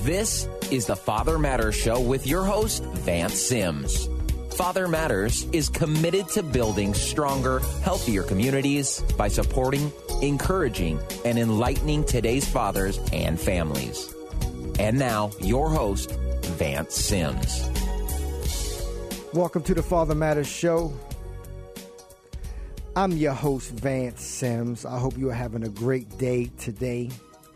This is the Father Matters Show with your host, Vance Sims. Father Matters is committed to building stronger, healthier communities by supporting, encouraging, and enlightening today's fathers and families. And now, your host, Vance Sims. Welcome to the Father Matters Show. I'm your host, Vance Sims. I hope you are having a great day today.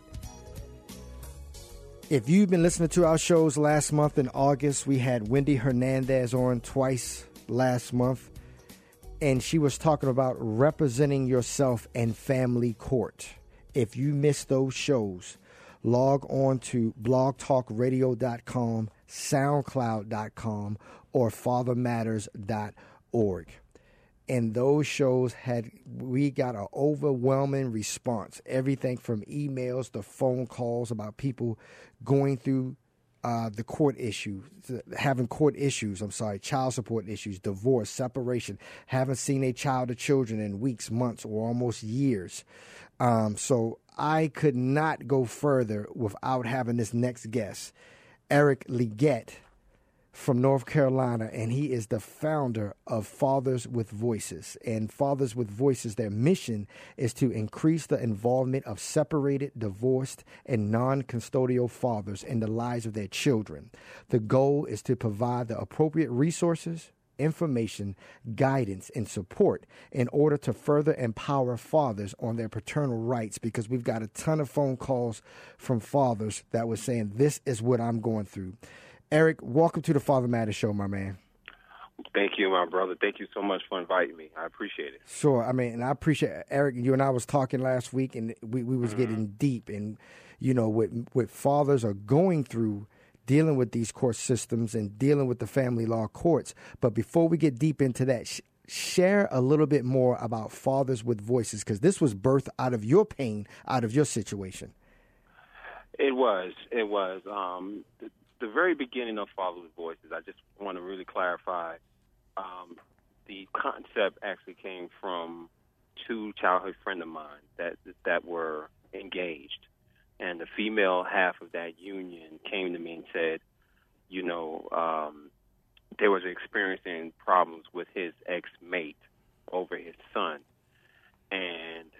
If you've been listening to our shows last month in August, we had Wendy Hernandez on twice last month, and she was talking about representing yourself in family court. If you missed those shows, log on to blogtalkradio.com, soundcloud.com, or fathermatters.org. And those shows we got an overwhelming response. Everything from emails to phone calls about people going through the court issue, having court issues, child support issues, divorce, separation, haven't seen a child or children in weeks, months, or almost years. So I could not go further without having this next guest, Eric Leggett from North Carolina, and he is the founder of Fathers with Voices. And Fathers with Voices, their mission is to increase the involvement of separated, divorced, and non-custodial fathers in the lives of their children. The goal is to provide the appropriate resources, information, guidance, and support in order to further empower fathers on their paternal rights, because we've got a ton of phone calls from fathers that were saying, this is what I'm going through. Eric, welcome to the Father Matters Show, my man. Thank you, my brother. Thank you so much for inviting me. I appreciate it. Sure. And I appreciate it. Eric, you and I was talking last week, and we was getting deep in, what fathers are going through dealing with these court systems and dealing with the family law courts. But before we get deep into that, share a little bit more about Fathers with Voices, because this was birthed out of your pain, out of your situation. It was. The very beginning of Fathers with Voices, I just want to really clarify, the concept actually came from two childhood friends of mine that were engaged. And the female half of that union came to me and said, they was experiencing problems with his ex-mate over his son. And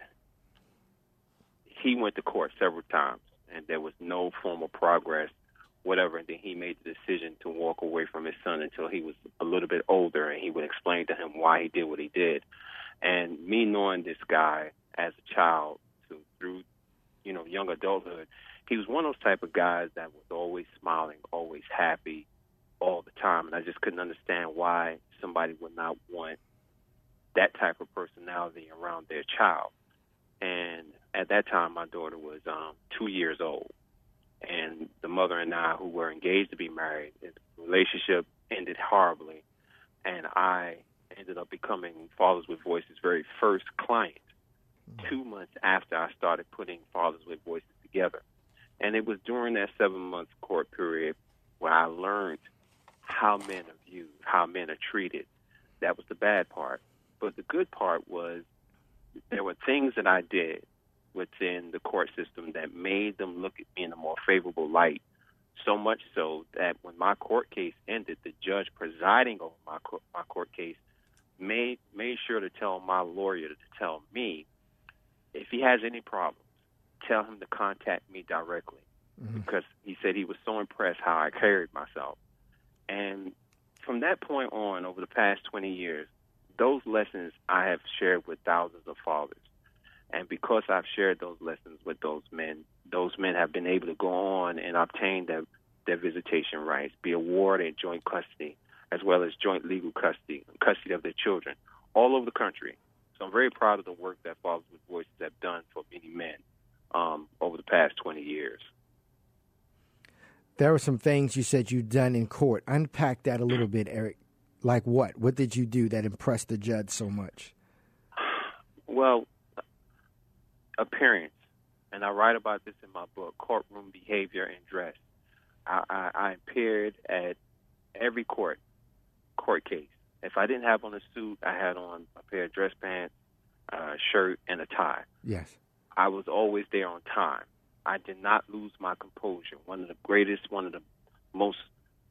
he went to court several times, and there was no formal progress, whatever, and then he made the decision to walk away from his son until he was a little bit older, and he would explain to him why he did what he did. And me knowing this guy as a child through young adulthood, he was one of those type of guys that was always smiling, always happy all the time, and I just couldn't understand why somebody would not want that type of personality around their child. And at that time, my daughter was 2 years old. And the mother and I, who were engaged to be married, the relationship ended horribly. And I ended up becoming Fathers with Voices' very first client 2 months after I started putting Fathers with Voices together. And it was during that 7-month court period where I learned how men are viewed, how men are treated. That was the bad part. But the good part was there were things that I did within the court system that made them look at me in a more favorable light, so much so that when my court case ended, the judge presiding over my court case made sure to tell my lawyer to tell me, if he has any problems, tell him to contact me directly, because he said he was so impressed how I carried myself. And from that point on, over the past 20 years, those lessons I have shared with thousands of fathers. And because I've shared those lessons with those men have been able to go on and obtain their visitation rights, be awarded joint custody, as well as joint legal custody of their children, all over the country. So I'm very proud of the work that Fathers with Voices have done for many men over the past 20 years. There were some things you said you'd done in court. Unpack that a little bit, Eric. Like what? What did you do that impressed the judge so much? Well, appearance, and I write about this in my book, Courtroom Behavior and Dress. I appeared at every court case. If I didn't have on a suit, I had on a pair of dress pants, a shirt, and a tie. Yes. I was always there on time. I did not lose my composure. One of the most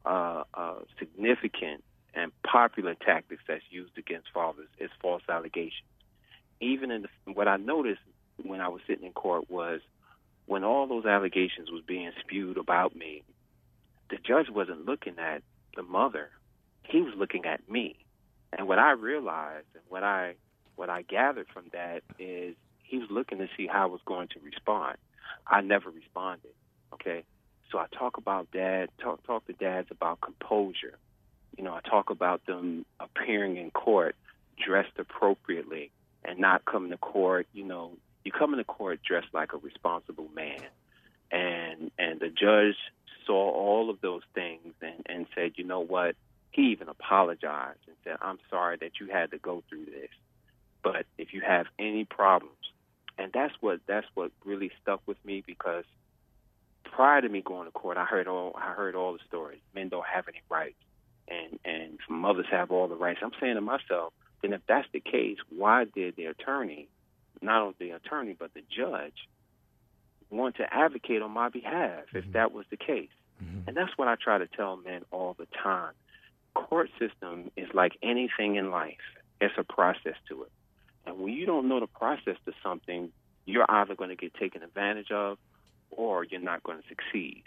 significant and popular tactics that's used against fathers is false allegations. Even what I noticed when I was sitting in court was when all those allegations was being spewed about me, the judge wasn't looking at the mother. He was looking at me. And what I realized and what I gathered from that is he was looking to see how I was going to respond. I never responded, okay? So I talk to dads about composure. You know, I talk about them appearing in court dressed appropriately and not coming to court, you know, you come into court dressed like a responsible man. And the judge saw all of those things and said, you know what, he even apologized and said, I'm sorry that you had to go through this. But if you have any problems, and that's what really stuck with me, because prior to me going to court, I heard all the stories. Men don't have any rights, and mothers have all the rights. I'm saying to myself, then if that's the case, why did the attorney, not only the attorney but the judge, want to advocate on my behalf if that was the case? And that's what I try to tell men all the time. Court system is like anything in life. It's a process to it. And when you don't know the process to something, you're either going to get taken advantage of or you're not going to succeed.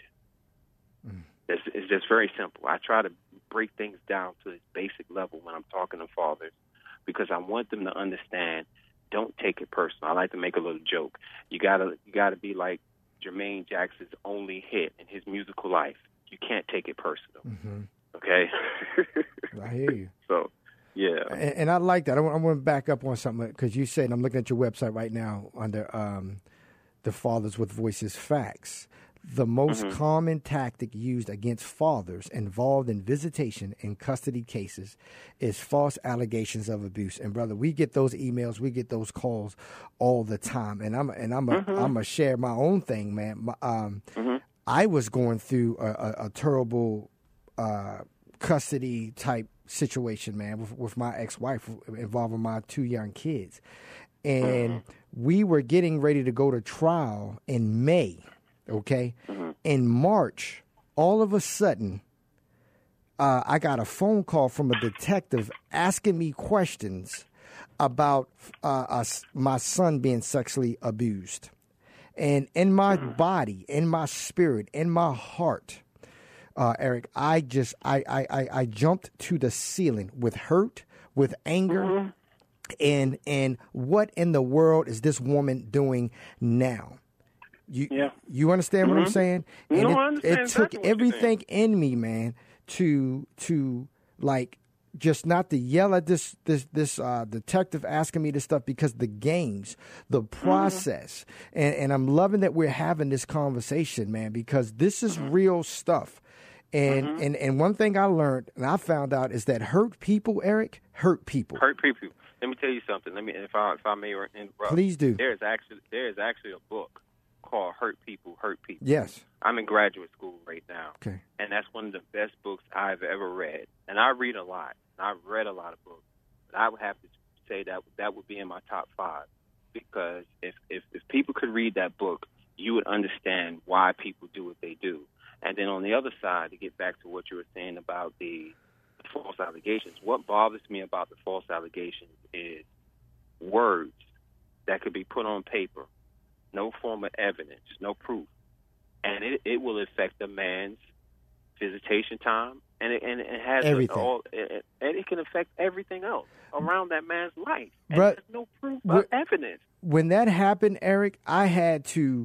It's just very simple. I try to break things down to its basic level when I'm talking to fathers, because I want them to understand, don't take it personal. I like to make a little joke. You gotta be like Jermaine Jackson's only hit in his musical life. You can't take it personal. Okay? I hear you. So, yeah. And I like that. I want to back up on something, because you said, and I'm looking at your website right now under the Fathers with Voices Facts. The most common tactic used against fathers involved in visitation and custody cases is false allegations of abuse. And brother, we get those emails, we get those calls all the time. And I'm gonna share my own thing, man. I was going through a terrible custody type situation, man, with my ex-wife, involving my 2 young kids, and we were getting ready to go to trial in May. Okay. In March, all of a sudden, I got a phone call from a detective asking me questions about my son being sexually abused. And in my body, in my spirit, in my heart, Eric, I jumped to the ceiling with hurt, with anger, and what in the world is this woman doing now? You understand what I'm saying? And I understand it took exactly everything in me, man, to like just not to yell at this detective asking me this stuff, because the games, the process, and I'm loving that we're having this conversation, man, because this is real stuff. And one thing I learned and I found out is that hurt people, Eric, hurt people. Hurt people. Let me tell you something. If I may interrupt. Please do. There is actually a book called Hurt People, Hurt People. Yes. I'm in graduate school right now. Okay. And that's one of the best books I've ever read. And I read a lot. I've read a lot of books. But I would have to say that would be in my top 5. Because if people could read that book, you would understand why people do what they do. And then on the other side, to get back to what you were saying about the false allegations, what bothers me about the false allegations is words that could be put on paper, no form of evidence, no proof, and it will affect a man's visitation time, and it has everything. And it can affect everything else around that man's life. And But there's no proof of evidence. When that happened, Eric, I had to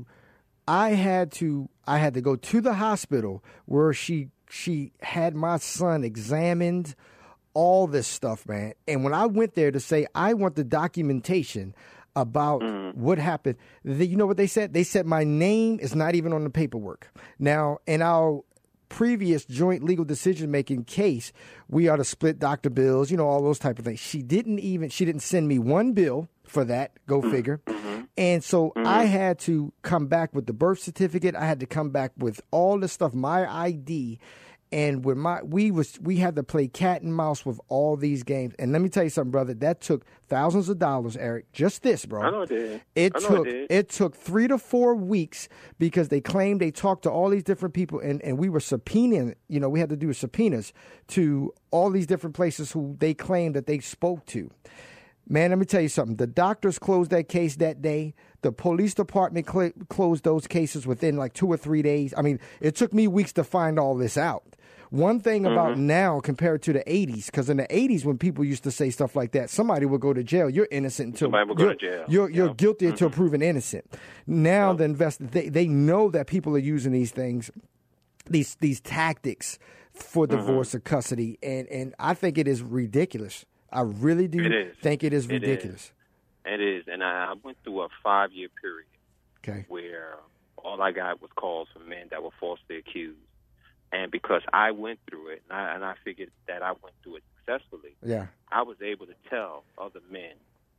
go to the hospital where she had my son examined, all this stuff, man. And when I went there to say I want the documentation about what happened, you know what they said? They said my name is not even on the paperwork. Now, in our previous joint legal decision-making case, we ought to split doctor bills, you know, all those type of things. She didn't send me one bill for that, go figure. And so I had to come back with the birth certificate. I had to come back with all this stuff, my ID. And when we had to play cat and mouse with all these games. And let me tell you something, brother. That took thousands of dollars, Eric. Just this, bro. I know it did. It took 3 to 4 weeks because they claimed they talked to all these different people, and we were subpoenaing. We had to do subpoenas to all these different places who they claimed that they spoke to. Man, let me tell you something. The doctors closed that case that day. The police department closed those cases within like 2 or 3 days. I mean, it took me weeks to find all this out. One thing about now compared to the 80s, because in the 80s when people used to say stuff like that, somebody would go to jail. You're innocent until somebody would go to jail. You're guilty until proven innocent. Now the they know that people are using these things, these tactics for divorce or custody, and I think it is ridiculous. I really do think it is ridiculous. It is, and I went through a 5-year period Okay. where all I got was calls from men that were falsely accused. And because I went through it, and I figured that I went through it successfully, I was able to tell other men,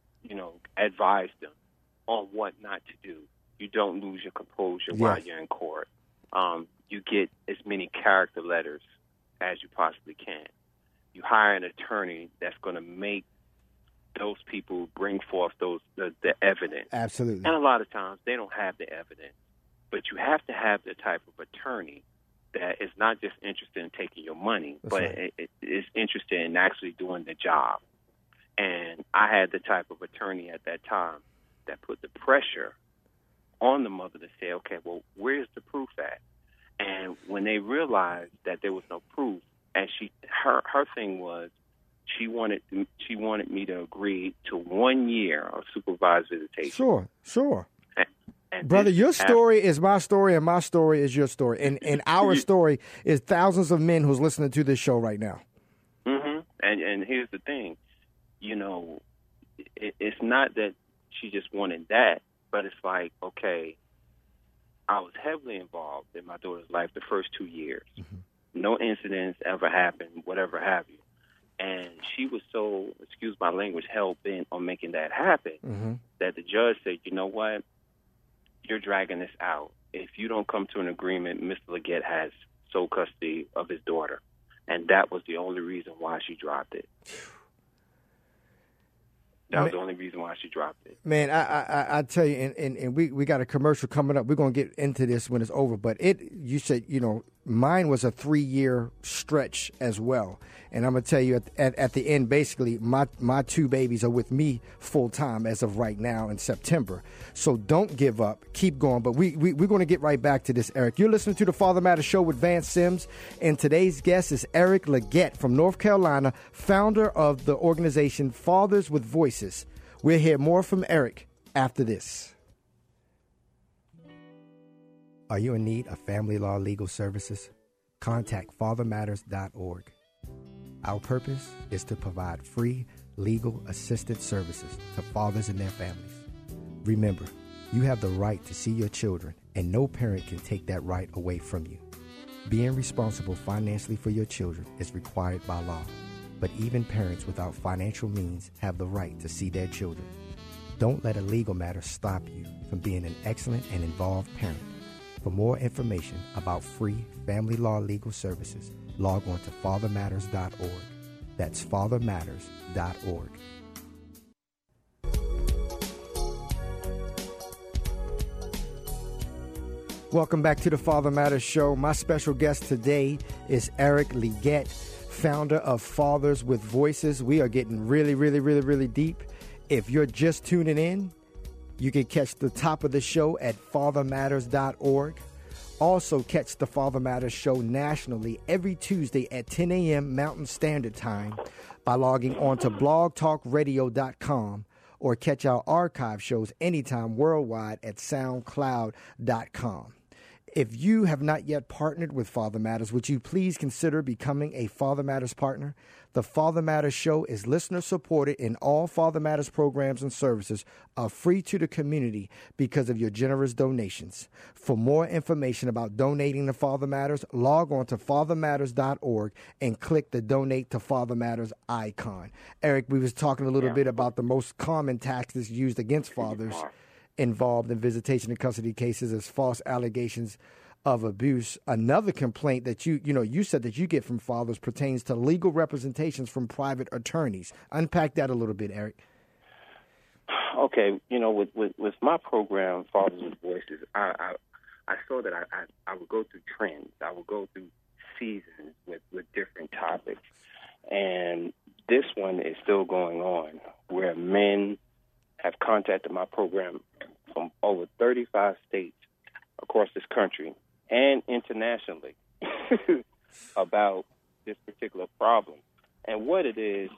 advise them on what not to do. You don't lose your composure while you're in court. You get as many character letters as you possibly can. You hire an attorney that's going to make those people bring forth the evidence. Absolutely. And a lot of times they don't have the evidence. But you have to have the type of attorney that is not just interested in taking your money, but it is interested in actually doing the job. And I had the type of attorney at that time that put the pressure on the mother to say, okay, well, where's the proof at? And when they realized that there was no proof, and her thing was she wanted me to agree to 1 year of supervised visitation. Sure. And brother, your story is my story, and my story is your story, and our story is thousands of men who's listening to this show right now. Mm-hmm. And here's the thing, it's not that she just wanted that, but it's like, okay, I was heavily involved in my daughter's life the first 2 years. Mm-hmm. No incidents ever happened, whatever have you. And she was so, excuse my language, hell-bent on making that happen that the judge said, you know what? You're dragging this out. If you don't come to an agreement, Mr. Leggett has sole custody of his daughter. And that was the only reason why she dropped it. That was the only reason why she dropped it. Man, I tell you, and we got a commercial coming up. We're going to get into this when it's over. But you said, mine was a 3-year stretch as well. And I'm going to tell you at the end, basically, my 2 babies are with me full time as of right now in September. So don't give up. Keep going. But we're going to get right back to this, Eric. You're listening to the Father Matters Show with Vance Sims. And today's guest is Eric Leggett from North Carolina, founder of the organization Fathers with Voices. We'll hear more from Eric after this. Are you in need of family law legal services? Contact fathermatters.org. Our purpose is to provide free legal assistance services to fathers and their families. Remember, you have the right to see your children, and no parent can take that right away from you. Being responsible financially for your children is required by law, but even parents without financial means have the right to see their children. Don't let a legal matter stop you from being an excellent and involved parent. For more information about free family law legal services, log on to fathermatters.org. That's fathermatters.org. Welcome back to the Father Matters Show. My special guest today is Eric Leggett, founder of Fathers with Voices. We are getting really, really, really, really deep. If you're just tuning in, you can catch the top of the show at fathermatters.org. Also catch the Father Matters Show nationally every Tuesday at 10 a.m. Mountain Standard Time by logging on to blogtalkradio.com, or catch our archive shows anytime worldwide at soundcloud.com. If you have not yet partnered with Father Matters, would you please consider becoming a Father Matters partner? The Father Matters Show is listener-supported, and all Father Matters programs and services are free to the community because of your generous donations. For more information about donating to Father Matters, log on to fathermatters.org and click the Donate to Father Matters icon. Eric, we was talking a little bit about the most common tactics used against fathers involved in visitation and custody cases as false allegations of abuse. Another complaint that you said that you get from fathers pertains to legal representations from private attorneys. Unpack that a little bit, Eric. Okay, with my program, Fathers with Voices, I saw that I would go through trends. I would go through seasons with different topics. And this one is still going on, where men have contacted my program from over 35 states across this country and internationally about this particular problem. And what it is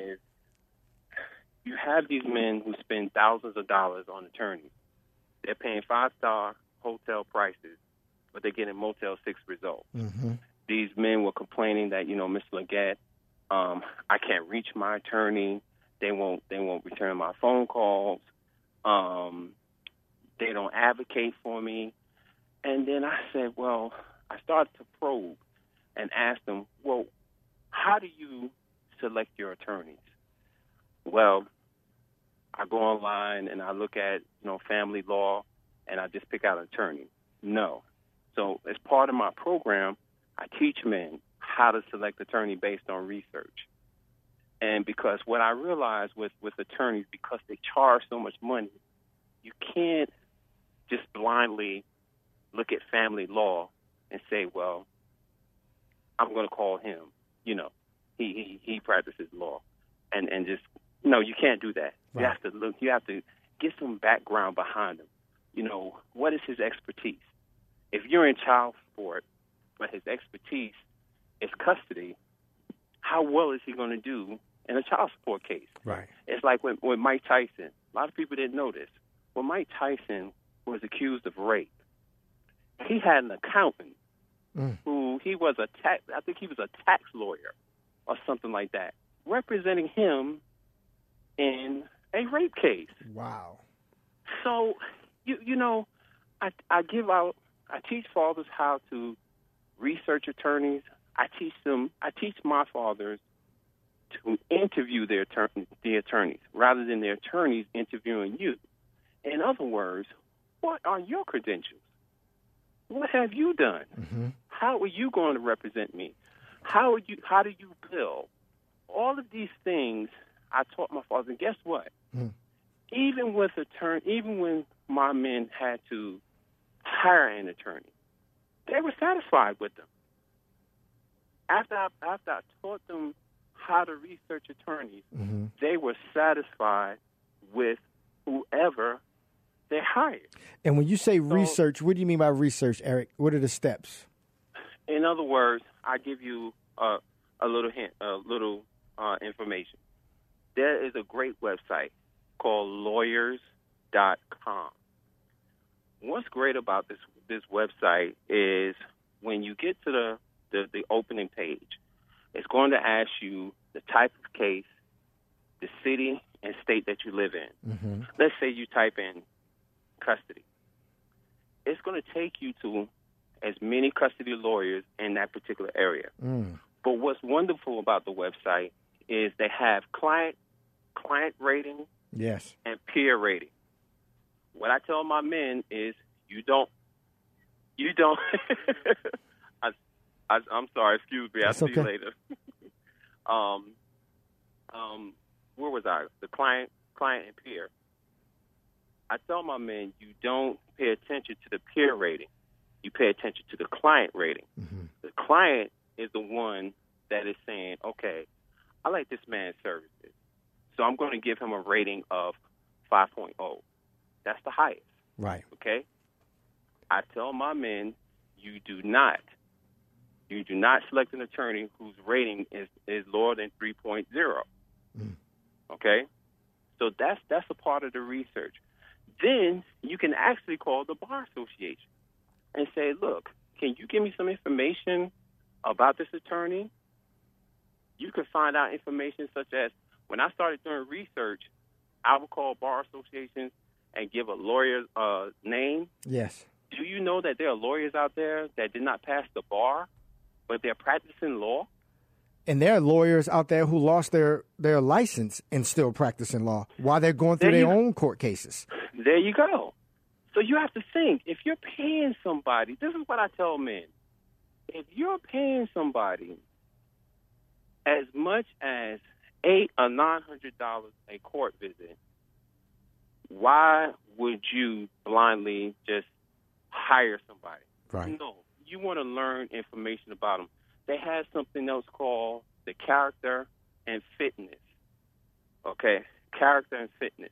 you have these men who spend thousands of dollars on attorneys. They're paying 5-star hotel prices, but they're getting Motel 6 results. Mm-hmm. These men were complaining that, Mr. Leggett, I can't reach my attorney. They won't return my phone calls. They don't advocate for me. And then I said, I started to probe and ask them, how do you select your attorneys? Well, I go online and I look at, family law, and I just pick out an attorney. No. So as part of my program, I teach men how to select attorney based on research. And because what I realized with attorneys, because they charge so much money, you can't just blindly look at family law and say, I'm going to call him. He practices law. And just, no, you can't do that. Right. You have to get some background behind him. What is his expertise? If you're in child support, but his expertise is custody, how well is he going to do in a child support case? Right. It's like with Mike Tyson. A lot of people didn't know this. When Mike Tyson was accused of rape, he had an accountant who he was I think he was a tax lawyer or something like that, representing him in a rape case. Wow. So, I teach fathers how to research attorneys. I teach my fathers to interview the attorneys rather than the attorneys interviewing you. In other words, what are your credentials? What have you done? Mm-hmm. How are you going to represent me? How do you bill? All of these things I taught my fathers, and guess what? Mm. Even when my men had to hire an attorney, they were satisfied with them. After I taught them how to research attorneys, mm-hmm. they were satisfied with whoever they hired. And when you say research, what do you mean by research, Eric? What are the steps? In other words, I give you a little hint, information. There is a great website called lawyers.com. What's great about this website is when you get to the opening page, it's going to ask you the type of case, the city and state that you live in. Mm-hmm. Let's say you type in custody. It's going to take you to as many custody lawyers in that particular area. Mm. But what's wonderful about the website is they have client rating, yes, and peer rating. What I tell my men is you don't I'm sorry, excuse me, I'll see you later. Where was I? The client and peer. I tell my men you don't pay attention to the peer rating. You pay attention to the client rating. Mm-hmm. The client is the one that is saying, okay, I like this man's services, so I'm going to give him a rating of 5.0. That's the highest. Right. Okay? I tell my men you do not select an attorney whose rating is lower than 3.0. Mm. Okay? So that's a part of the research. Then you can actually call the Bar Association and say, look, can you give me some information about this attorney? You can find out information such as, when I started doing research, I would call bar associations and give a lawyer's name. Yes. Do you know that there are lawyers out there that did not pass the bar, but they're practicing law? And there are lawyers out there who lost their license and still practicing law while they're going through their own court cases. There you go. So you have to think, if you're paying somebody, this is what I tell men. If you're paying somebody as much as $800 or $900 a court visit, why would you blindly just hire somebody? Right. No, you want to learn information about them. They have something else called the character and fitness. Okay, character and fitness.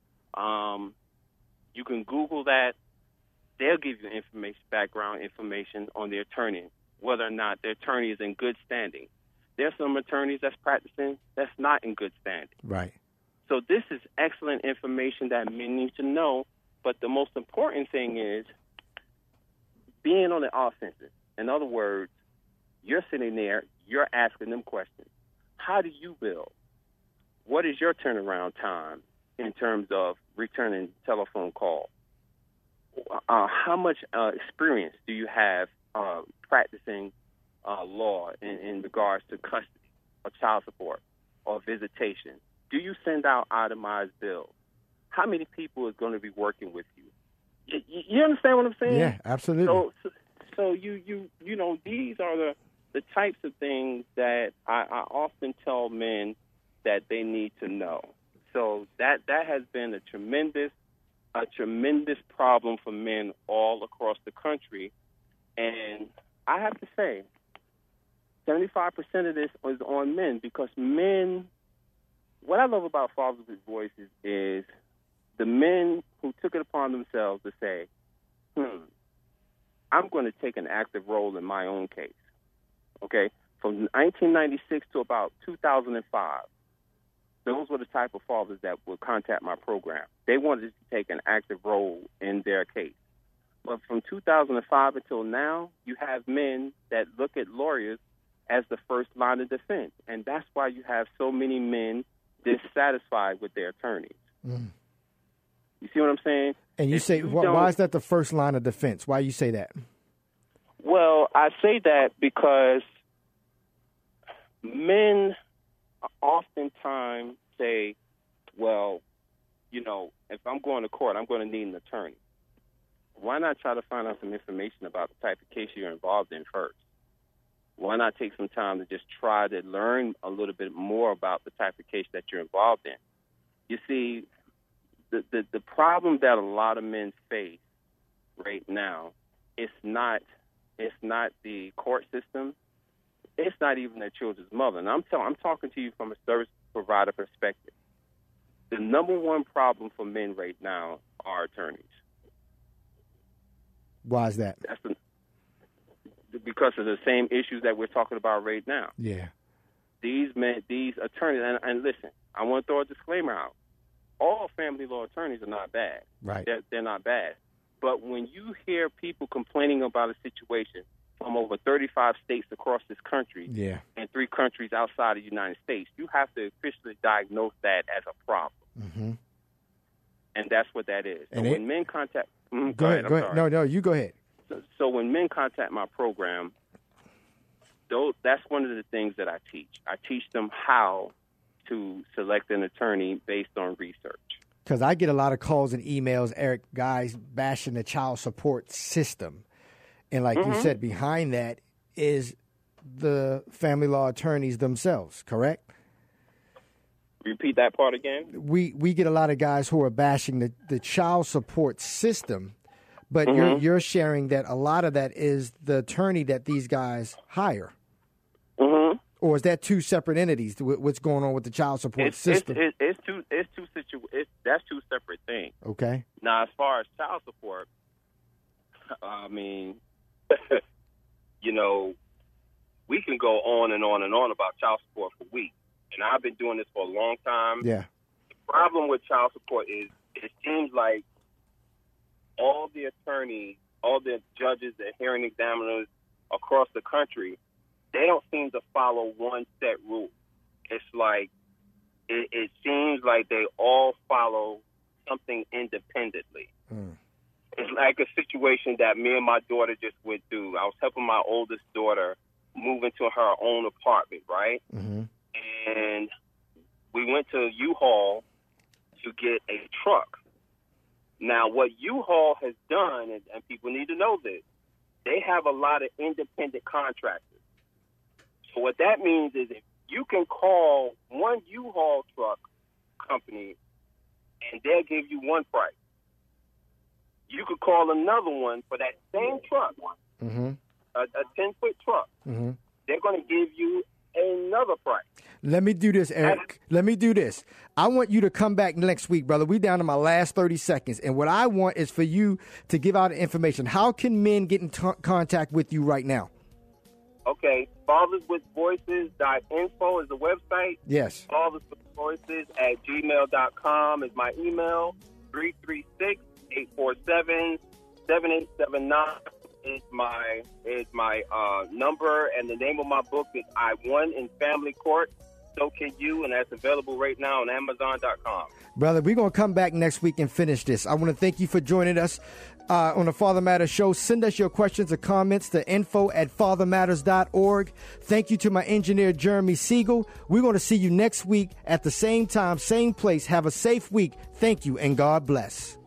You can Google that. They'll give you background information on the attorney, whether or not the attorney is in good standing. There's some attorneys that's practicing that's not in good standing. Right. So this is excellent information that men need to know. But the most important thing is being on the offensive. In other words, you're sitting there, you're asking them questions. How do you build? What is your turnaround time in terms of returning telephone calls? How much experience do you have practicing law in regards to custody or child support or visitation? Do you send out itemized bills? How many people is going to be working with you? You understand what I'm saying? Yeah, absolutely. So you know, these are the types of things that I often tell men that they need to know. So that has been a tremendous problem for men all across the country. And I have to say, 75% of this is on men, because men, what I love about Fathers with Voices is the men who took it upon themselves to say, I'm going to take an active role in my own case. Okay? From 1996 to about 2005, those were the type of fathers that would contact my program. They wanted to take an active role in their case. But from 2005 until now, you have men that look at lawyers as the first line of defense. And that's why you have so many men dissatisfied with their attorneys. Mm. You see what I'm saying? And you say, why is that the first line of defense? Why you say that? Well, I say that because men oftentimes say, well, you know, if I'm going to court, I'm going to need an attorney. Why not try to find out some information about the type of case you're involved in first? Why not take some time to just try to learn a little bit more about the type of case that you're involved in? You see, the problem that a lot of men face right now is not the court system. It's not even their children's mother. And I'm talking to you from a service provider perspective. The number one problem for men right now are attorneys. Why is that? Because of the same issues that we're talking about right now. Yeah. These attorneys, and listen, I want to throw a disclaimer out. All family law attorneys are not bad. Right. They're not bad. But when you hear people complaining about a situation from over 35 states across this country, yeah, and 3 countries outside of the United States, you have to officially diagnose that as a problem. Mm-hmm. And that's what that is. So when men contact... Go ahead. No, you go ahead. So when men contact my program, that's one of the things that I teach. I teach them how to select an attorney based on research. Because I get a lot of calls and emails, Eric, guys bashing the child support system. And like you said, behind that is the family law attorneys themselves, correct? Repeat that part again. We get a lot of guys who are bashing the child support system, but you're sharing that a lot of that is the attorney that these guys hire. Mm-hmm. Or is that two separate entities? What's going on with the child support system? That's two separate things. Okay. Now, as far as child support, I mean, you know, we can go on and on and on about child support for weeks. And I've been doing this for a long time. Yeah. The problem with child support is it seems like all the attorneys, all the judges, the hearing examiners across the country, they don't seem to follow one set rule. It's like it seems like they all follow something independently. Mm. It's like a situation that me and my daughter just went through. I was helping my oldest daughter move into her own apartment, right? Mm-hmm. And we went to U-Haul to get a truck. Now, what U-Haul has done, and people need to know this, they have a lot of independent contractors. So what that means is if you can call one U-Haul truck company and they'll give you one price. You could call another one for that same truck, a 10-foot truck. Mm-hmm. They're going to give you another price. Let me do this, Eric. Let me do this. I want you to come back next week, brother. We down to my last 30 seconds. And what I want is for you to give out information. How can men get in contact with you right now? Okay. FathersWithVoices.info is the website. Yes. FathersWithVoices@gmail.com is my email. 336-847-7879 is my number, and the name of my book is I Won in Family Court. So can you, and that's available right now on Amazon.com. Brother, we're going to come back next week and finish this. I want to thank you for joining us on the Father Matters Show. Send us your questions or comments to info@fathermatters.org. Thank you to my engineer, Jeremy Siegel. We're going to see you next week at the same time, same place. Have a safe week. Thank you, and God bless.